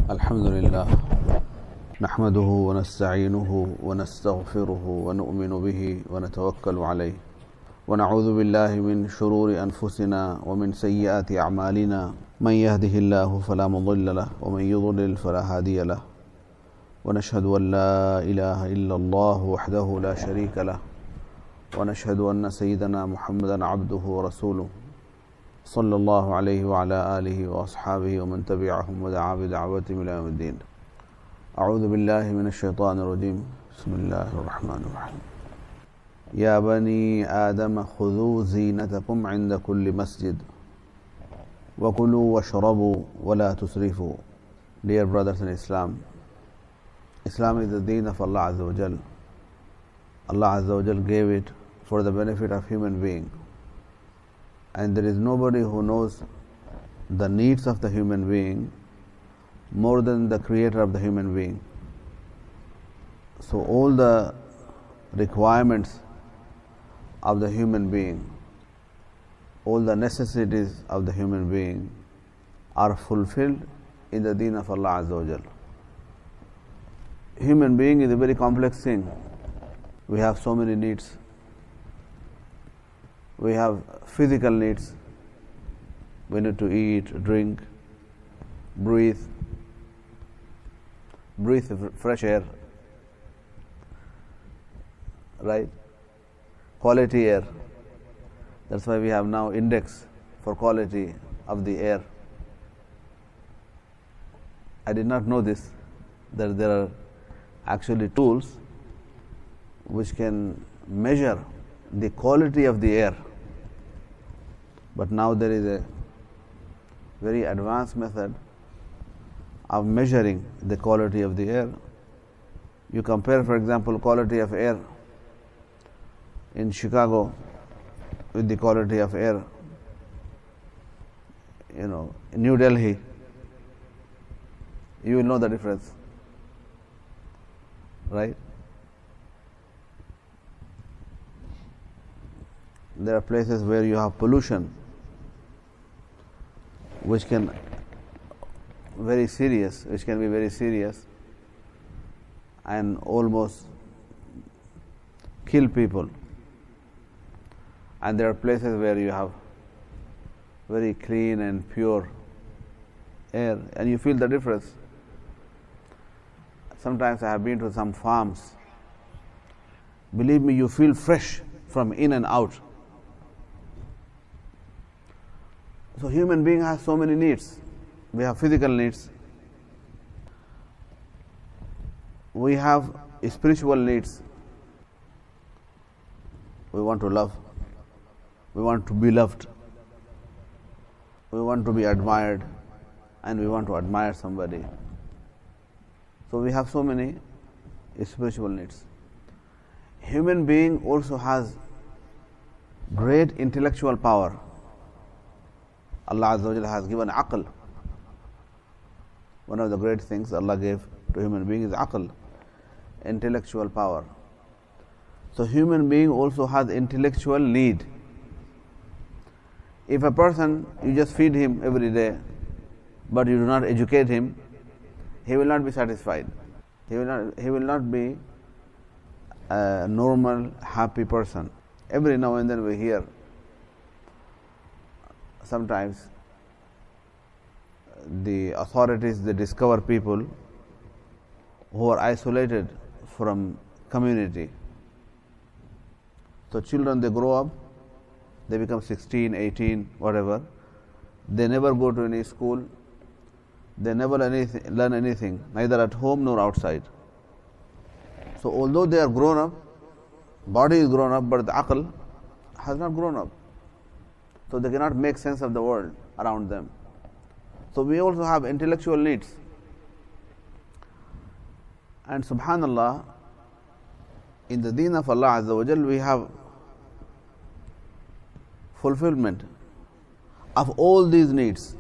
الحمد لله نحمده ونستعينه ونستغفره ونؤمن به ونتوكل عليه ونعوذ بالله من شرور أنفسنا ومن سيئات أعمالنا من يهده الله فلا مضل له ومن يضلل فلا هادي له ونشهد أن لا إله إلا الله وحده لا شريك له ونشهد أن سيدنا محمدا عبده ورسوله صلى الله عليه وعلى آله وأصحابه ومن تبعهم ودعا بدعوتهم إلى يوم الدين. أعوذ بالله من الشيطان الرجيم. بسم الله الرحمن الرحيم. يا بني آدم خذوا زينتكم عند كل مسجد وكلوا واشربوا ولا تسرفوا. Dear brothers in Islam, Islam is the deen of Allah Azza wa Jal. Allah Azza wa Jal gave it for the benefit of human being. And there is nobody who knows the needs of the human being more than the creator of the human being. So all the requirements of the human being, all the necessities of the human being are fulfilled in the deen of Allah Azza wa Jal. Human being is a very complex thing. We have so many needs. We have physical needs. We need to eat, drink, breathe fresh air, right? Quality air. That's why we have now index for quality of the air. I did not know this, that there are actually tools which can measure the quality of the air. But now there is a very advanced method of measuring the quality of the air. You compare, for example, quality of air in Chicago with the quality of air, in New Delhi, you will know the difference, right? There are places where you have pollution, which can be very serious and almost kill people. And there are places where you have very clean and pure air, and you feel the difference. Sometimes I have been to some farms. Believe me, you feel fresh from in and out. So human being has so many needs. We have physical needs. We have spiritual needs. We want to love. We want to be loved. We want to be admired, and we want to admire somebody. So we have so many spiritual needs. Human being also has great intellectual power. Allah Azza wa Jalla has given aql. One of the great things Allah gave to human being is aql, intellectual power. So human being also has intellectual need. If a person, you just feed him every day, but you do not educate him, he will not be satisfied. He will not be a normal, happy person. Every now and then we hear, sometimes the authorities, they discover people who are isolated from community. So children, they grow up, they become 16, 18, whatever. They never go to any school. They never learn anything, neither at home nor outside. So although they are grown up, body is grown up, but the aql has not grown up. So they cannot make sense of the world around them. So we also have intellectual needs. And subhanallah, in the deen of Allah Azza wa Jal, we have fulfillment of all these needs.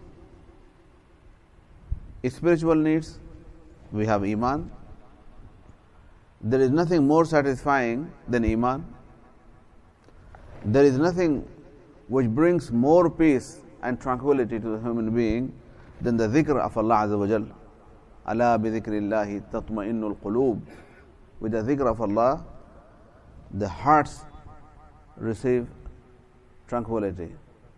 Spiritual needs, we have iman. There is nothing more satisfying than iman. There is nothing which brings more peace and tranquility to the human being than the dhikr of Allah Azza wa Jal. Ala bi dhikrillahi tatma'innul qulub. With the dhikr of Allah, the hearts receive tranquility.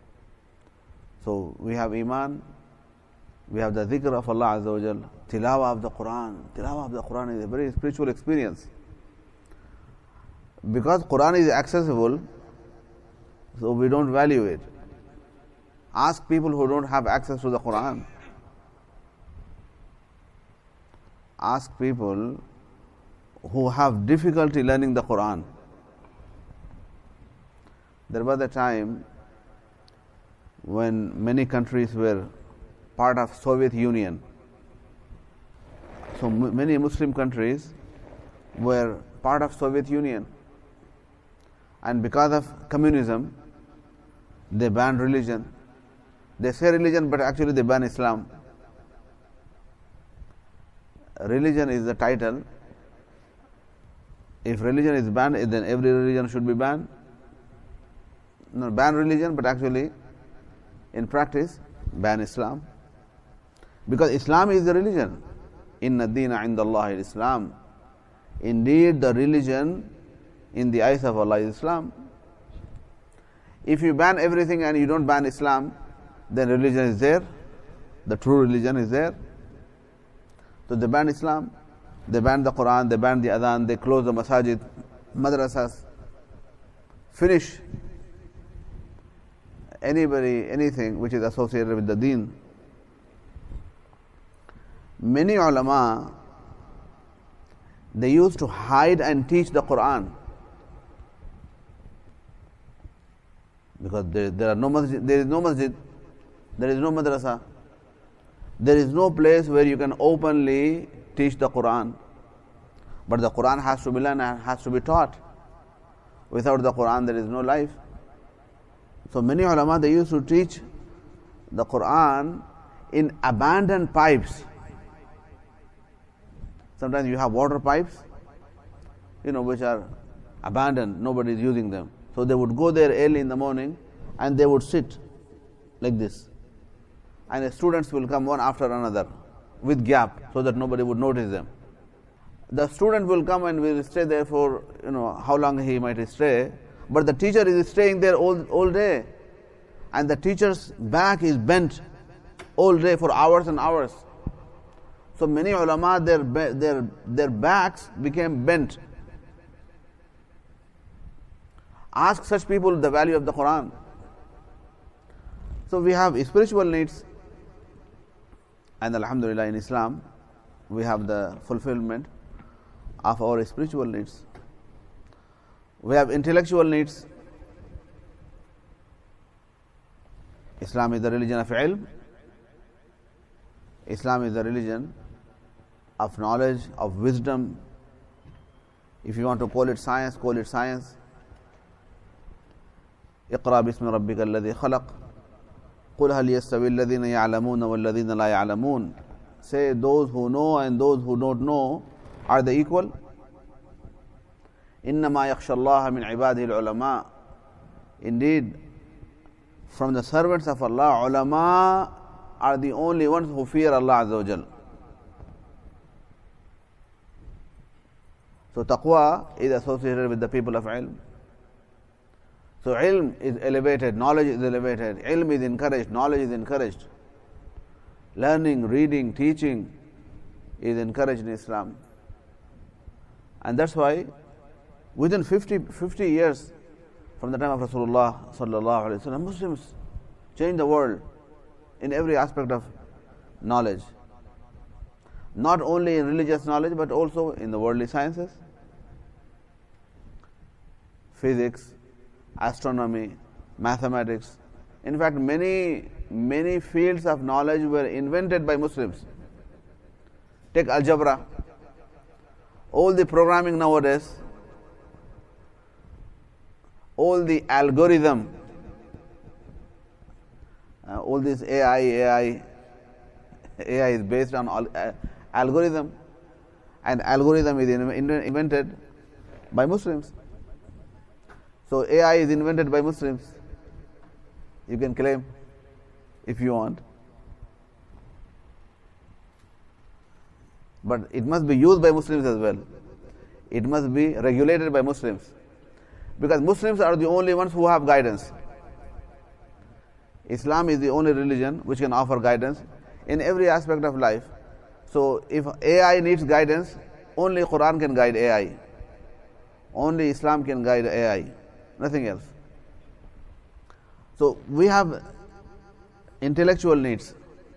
So we have Iman, we have the dhikr of Allah Azza wa Jal, tilawah of the Quran. Tilawah of the Quran is a very spiritual experience. Because Quran is accessible, so we don't value it. Ask people who don't have access to the Quran. Ask people who have difficulty learning the Quran. There was a time when many countries were part of Soviet Union. So many Muslim countries were part of Soviet Union. And because of communism, they banned religion. They say religion, but actually they ban Islam. Religion is the title. If religion is banned, then every religion should be banned. No, ban religion, but actually, in practice, ban Islam. Because Islam is the religion. Inna deena inda Allah Islam. Indeed, the religion in the eyes of Allah is Islam. If you ban everything and you don't ban Islam, then religion is there. The true religion is there. So they ban Islam, they ban the Quran, they ban the Adhan, they close the masajid, madrasas, finish anything which is associated with the deen. Many ulama, they used to hide and teach the Quran. Because there are no masjid, there is no masjid, there is no madrasa, there is no place where you can openly teach the Quran. But the Quran has to be learned and has to be taught. Without the Quran, there is no life. So many ulama, they used to teach the Quran in abandoned pipes. Sometimes you have water pipes, which are abandoned, nobody is using them. So they would go there early in the morning and they would sit like this. And the students will come one after another with gap so that nobody would notice them. The student will come and will stay there for, how long he might stay, but the teacher is staying there all day. And the teacher's back is bent all day for hours and hours. So many ulama, their backs became bent. Ask such people the value of the Quran. So we have spiritual needs, and alhamdulillah, in Islam we have the fulfillment of our spiritual needs. We have intellectual needs. Islam is the religion of ilm. Islam is the religion of knowledge, of wisdom. If you want to call it science, call it science. اقرأ باسم ربك الذي خلق قل هل يستوي الذين يعلمون والذين لا يعلمون. Say, those who know and those who don't know, are they equal? إنما يخشى الله من عباده العلماء. Indeed, from the servants of Allah, ulama are the only ones who fear Allah Azza wa Jal. So taqwa is associated with the people of ilm. So ilm is elevated, knowledge is elevated, ilm is encouraged, knowledge is encouraged. Learning, reading, teaching is encouraged in Islam. And that's why within 50 years from the time of Rasulullah sallallahu alaihi wasallam, Muslims changed the world in every aspect of knowledge. Not only in religious knowledge, but also in the worldly sciences, physics, astronomy, mathematics. In fact, many fields of knowledge were invented by Muslims. Take algebra. All the programming nowadays, all the algorithm, all this AI is based on algorithm, and algorithm is invented by Muslims. So AI is invented by Muslims. You can claim if you want. But it must be used by Muslims as well. It must be regulated by Muslims. Because Muslims are the only ones who have guidance. Islam is the only religion which can offer guidance in every aspect of life. So if AI needs guidance, only Quran can guide AI. Only Islam can guide AI, nothing else. So we have intellectual needs.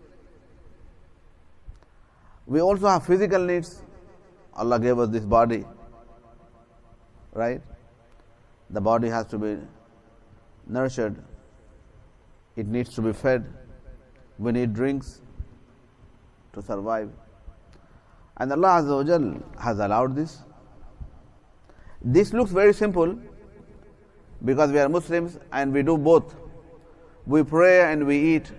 We also have physical needs. Allah gave us this body, right? The body has to be nurtured. It needs to be fed. We need drinks to survive. And Allah Azza wa Jal has allowed this. This looks very simple because we are Muslims and we do both. We pray and we eat.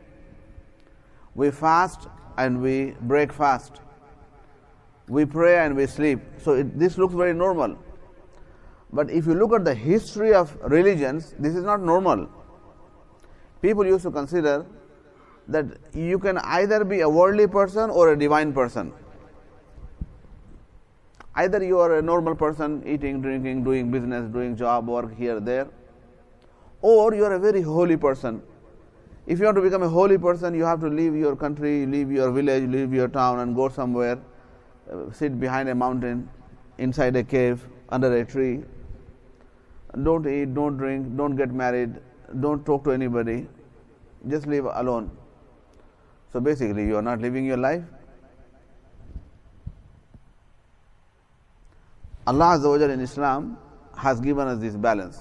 We fast and we break fast. We pray and we sleep. So this looks very normal. But if you look at the history of religions, this is not normal. People used to consider that you can either be a worldly person or a divine person. Either you are a normal person, eating, drinking, doing business, doing job, work here, there, or you are a very holy person. If you want to become a holy person, you have to leave your country, leave your village, leave your town and go somewhere, sit behind a mountain, inside a cave, under a tree. Don't eat, don't drink, don't get married, don't talk to anybody, just live alone. So basically you are not living your life. Allah Azza wa Jalla in Islam has given us this balance.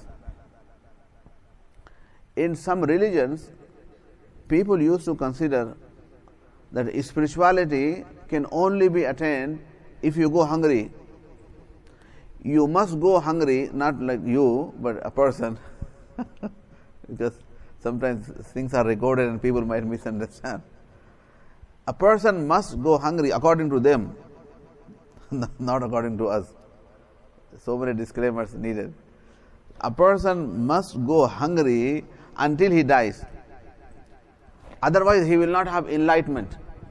In some religions, people used to consider that spirituality can only be attained if you go hungry. You must go hungry, not like you, but a person. Because sometimes things are recorded and people might misunderstand. A person must go hungry according to them, not according to us. So many disclaimers needed. A person must go hungry until he dies. Otherwise, he will not have enlightenment.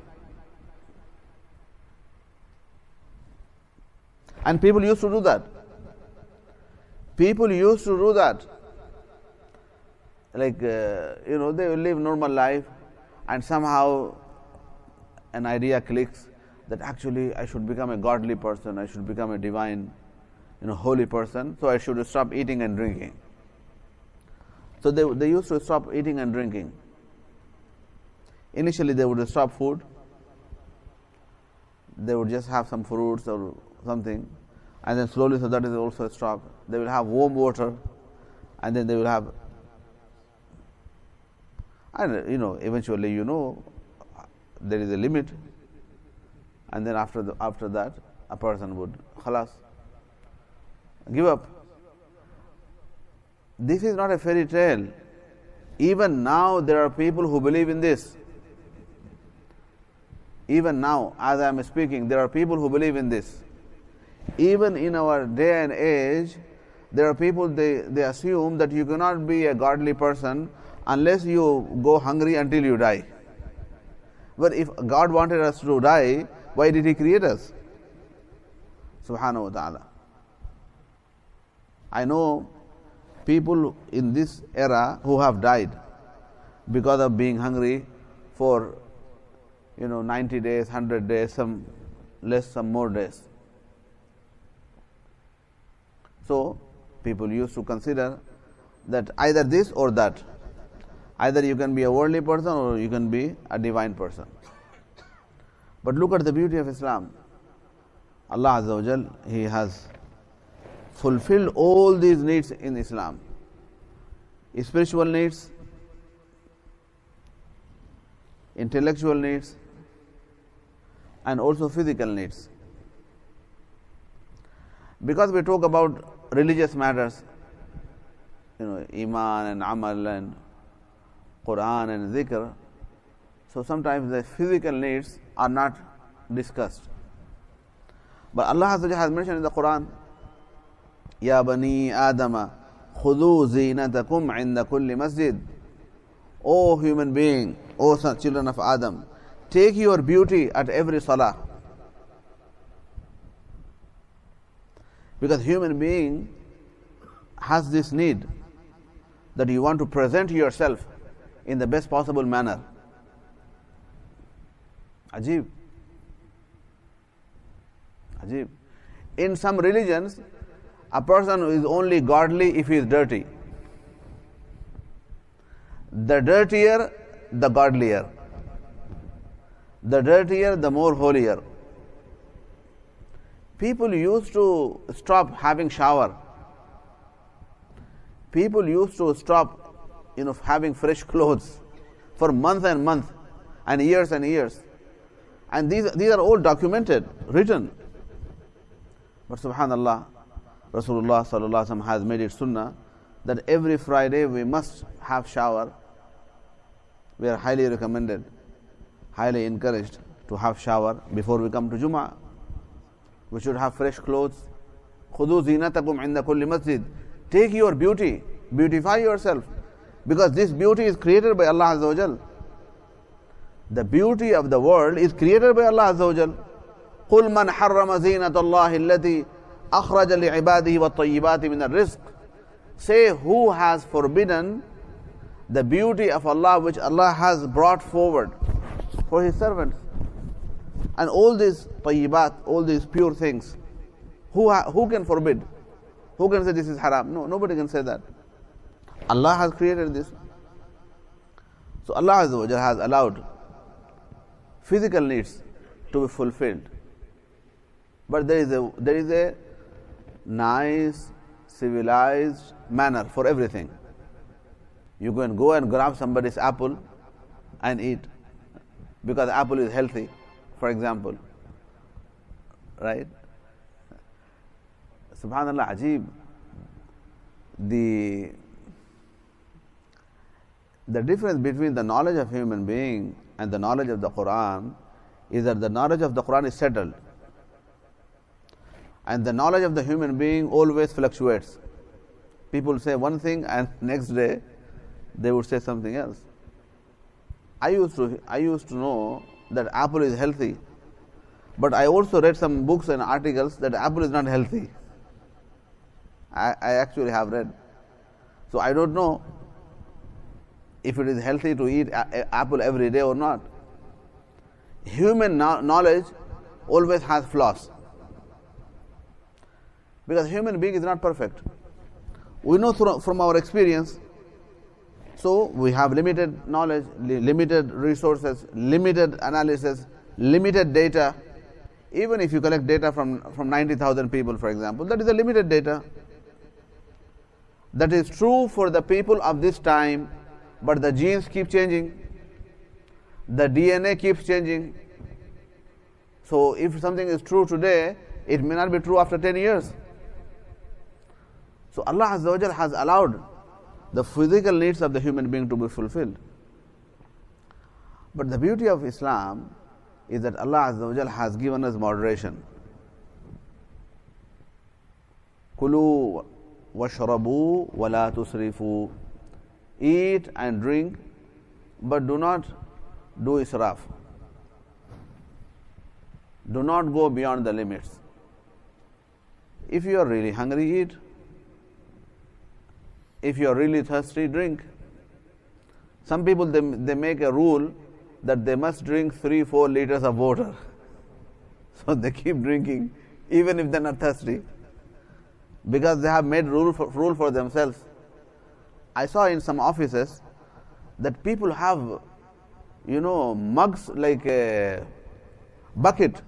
And people used to do that. People used to do that. Like, they will live normal life and somehow an idea clicks that actually I should become a godly person, I should become a divine, holy person, so I should stop eating and drinking. So they used to stop eating and drinking. Initially they would stop food, they would just have some fruits or something, and then slowly, so that is also stopped. They will have warm water, and then they will have, and eventually there is a limit, and then after that a person would khalas, give up. This is not a fairy tale. Even now there are people who believe in this. Even now, as I am speaking, there are people who believe in this. Even in our day and age, there are people, they assume that you cannot be a godly person unless you go hungry until you die. But if God wanted us to die, why did He create us? Subhanahu wa ta'ala. I know people in this era who have died because of being hungry for 90 days, 100 days, some less, some more days. So people used to consider that either this or that. Either you can be a worldly person or you can be a divine person. But look at the beauty of Islam. Allah Azza wa Jal, He has fulfilled all these needs in Islam. Spiritual needs, intellectual needs, and also physical needs. Because we talk about religious matters, Iman and Amal and Quran and Zikr, so sometimes the physical needs are not discussed. But Allah has mentioned in the Quran, Ya Bani Adama, Khudu zinatakum inda kulli masjid. O human being, O children of Adam, take your beauty at every salah. Because human being has this need that you want to present yourself in the best possible manner. Ajib. Ajib. In some religions, a person is only godly if he is dirty. The dirtier, the godlier. The dirtier, the more holier. People used to stop having shower. People used to stop, having fresh clothes for months and months and years and years. And these are all documented, written. But subhanallah, Rasulullah sallallahu alaihi wasallam has made it sunnah that every Friday we must have shower. We are highly recommended, highly encouraged to have shower before we come to Jummah. We should have fresh clothes. خُذُوا زِينَتَكُمْ عِنْدَ كُلِّ مَسْجِدٍ. Take your beauty, beautify yourself, because this beauty is created by Allah Azza wa Jal. The beauty of the world is created by Allah Azza wa Jal. قُلْ مَنْ حَرَّمَ زِينَةَ اللَّهِ الَّتِي أَخْرَجَ لِعِبَادِهِ وَالطَّيِّبَاتِ مِنَ الرِّزْقِ. Say, who has forbidden the beauty of Allah which Allah has brought forward for His servants? And all these tayyibat, all these pure things, who can forbid? Who can say this is haram? No, nobody can say that. Allah has created this. So Allah Azza wa Jalla has allowed physical needs to be fulfilled. But there is a nice, civilized manner for everything. You can go and grab somebody's apple and eat, because apple is healthy, for example. Right? Subhanallah, Ajib. The difference between the knowledge of human being and the knowledge of the Quran is that the knowledge of the Quran is settled, and the knowledge of the human being always fluctuates. People say one thing and next day they would say something else. I used to know that apple is healthy, but I also read some books and articles that apple is not healthy. I actually have read. So I don't know if it is healthy to eat apple every day or not. Human knowledge always has flaws, because human being is not perfect. We know from our experience. So we have limited knowledge, limited resources, limited analysis, limited data. Even if you collect data from 90,000 people, for example, that is a limited data. That is true for the people of this time, but the genes keep changing. The DNA keeps changing. So if something is true today, it may not be true after 10 years. So Allah Azza wa Jalla has allowed the physical needs of the human being to be fulfilled. But the beauty of Islam is that Allah Azza wa Jalla has given us moderation. Kulu washrabu wa la tusrifu. Eat and drink, but do not do israf. Do not go beyond the limits. If you are really hungry, eat. If you are really thirsty, drink. Some people, they make a rule that they must drink 3-4 liters of water. So they keep drinking even if they are not thirsty, because they have made rule for themselves. I saw in some offices that people have, mugs like a bucket.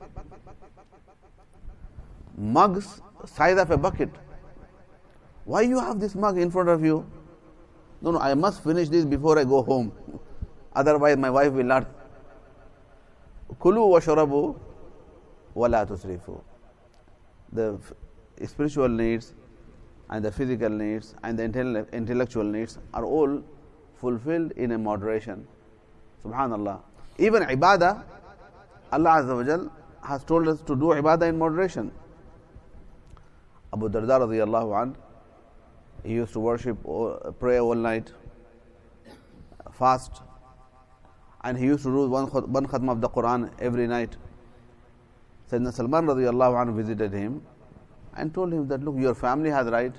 Mugs size of a bucket. Why you have this mug in front of you? No, I must finish this before I go home. Otherwise my wife will not. Kulu washrabu wa la tusrifu. The spiritual needs and the physical needs and the intellectual needs are all fulfilled in a moderation. Subhanallah. Even ibadah, Allah Azza wa Jal has told us to do ibadah in moderation. Abu Darda radiyallahu anhu, he used to worship, pray all night, fast, and he used to do one khatm of the Quran every night. Sayyidina Salman radiyallahu anhu visited him, and told him that, look, your family has right.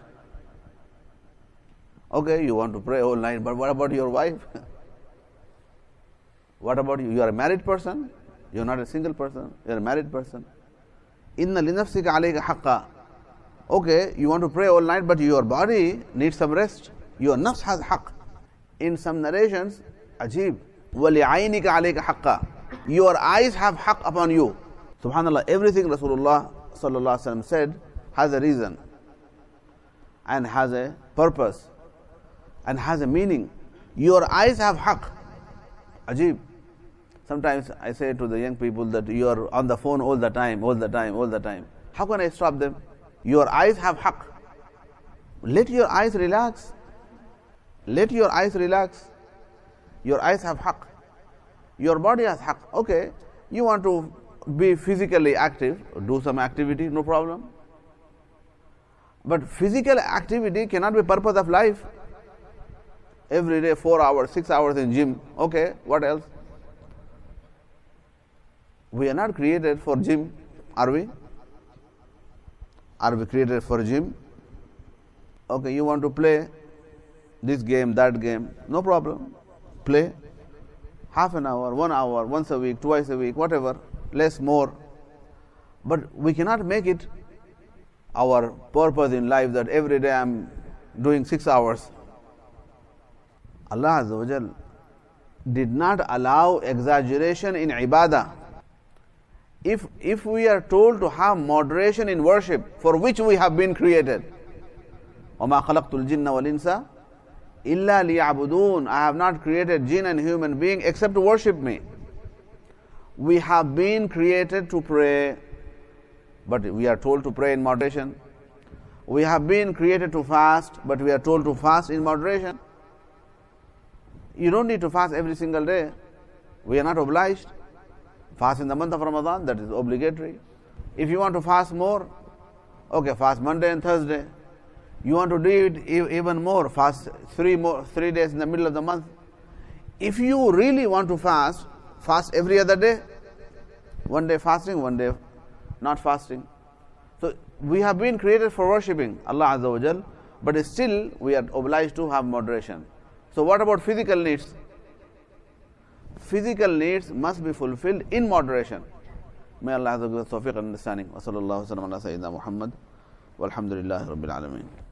Okay, you want to pray all night, but what about your wife? What about you? You are a married person. You are not a single person. You are a married person. Inna linafsika alayka haqqa. Okay, you want to pray all night, but your body needs some rest. Your nafs has haqq. In some narrations, ajib. وَلِعَيْنِكَ عَلَيْكَ حَقًّا. Your eyes have haqq upon you. Subhanallah, everything Rasulullah sallallahu alaihi wasallam said has a reason and has a purpose and has a meaning. Your eyes have haqq. Ajib. Sometimes I say to the young people that you are on the phone all the time. How can I stop them? Your eyes have haqq. Let your eyes relax. Let your eyes relax. Your eyes have haqq. Your body has haqq. Okay, you want to be physically active, do some activity, no problem. But physical activity cannot be purpose of life. Every day 4 hours, 6 hours in gym. Okay, what else? We are not created for gym, are we? Are we created for gym? Okay, you want to play this game, that game, no problem. Play half an hour, 1 hour, once a week, twice a week, whatever, less, more. But we cannot make it our purpose in life that every day I am doing 6 hours. Allah Azza wa Jal did not allow exaggeration in ibadah. If we are told to have moderation in worship for which we have been created, وَمَا خَلَقْتُ الْجِنَّ وَالْإِنسَ إِلَّا لِيَعْبُدُونَ, I have not created jinn and human being except to worship me. We have been created to pray, but we are told to pray in moderation. We have been created to fast, but we are told to fast in moderation. You don't need to fast every single day. We are not obliged. Fast in the month of Ramadan, that is obligatory. If you want to fast more, okay, fast Monday and Thursday. You want to do it even more, fast 3 days in the middle of the month. If you really want to fast, fast every other day. 1 day fasting, 1 day not fasting. So we have been created for worshipping Allah Azza wa Jal, but still we are obliged to have moderation. So what about physical needs? Physical needs must be fulfilled in moderation. May Allah give us tawfiq and understanding. Wa sallallahu wa sallam ala Sayyidina Muhammad. Walhamdulillahi Rabbil Alameen.